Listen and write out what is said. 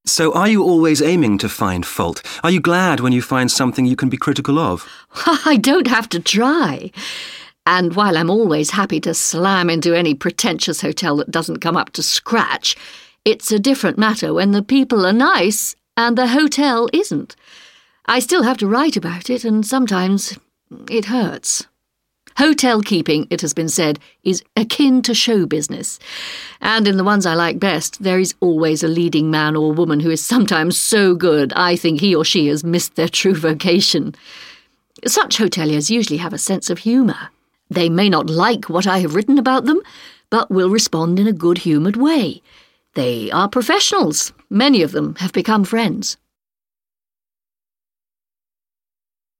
So are you always aiming to find fault? Are you glad when you find something you can be critical of? I don't have to try. And while I'm always happy to slam into any pretentious hotel that doesn't come up to scratch, it's a different matter when the people are nice and the hotel isn't. I still have to write about it, and sometimes it hurts. Hotel keeping, it has been said, is akin to show business. And in the ones I like best, there is always a leading man or woman who is sometimes so good I think he or she has missed their true vocation. Such hoteliers usually have a sense of humour. They may not like what I have written about them, but will respond in a good-humoured way. They are professionals. Many of them have become friends.